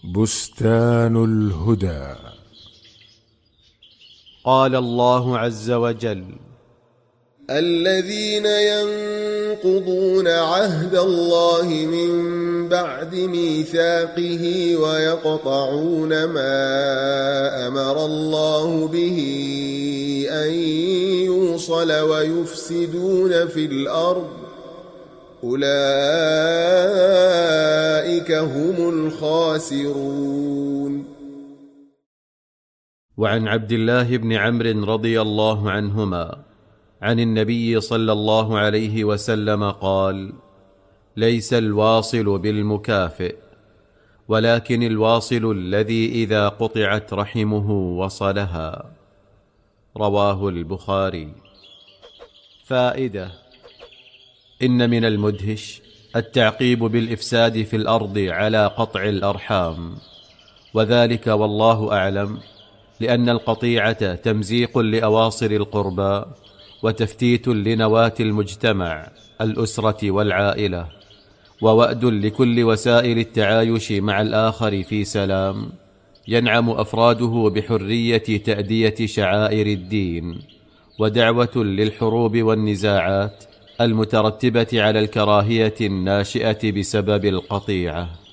بستان الهدى. قال الله عز وجل: الذين ينقضون عهد الله من بعد ميثاقه ويقطعون ما أمر الله به أن يوصل ويفسدون في الأرض أولئك هم الخاسرون. وعن عبد الله بن عمرو رضي الله عنهما عن النبي صلى الله عليه وسلم قال: ليس الواصل بالمكافئ، ولكن الواصل الذي إذا قطعت رحمه وصلها. رواه البخاري. فائدة: إن من المدهش التعقيب بالإفساد في الأرض على قطع الأرحام، وذلك والله أعلم لأن القطيعة تمزيق لأواصر القربى وتفتيت لنواة المجتمع، الأسرة والعائلة، ووأد لكل وسائل التعايش مع الآخر في سلام ينعم أفراده بحرية تأدية شعائر الدين، ودعوة للحروب والنزاعات المترتبة على الكراهية الناشئة بسبب القطيعة.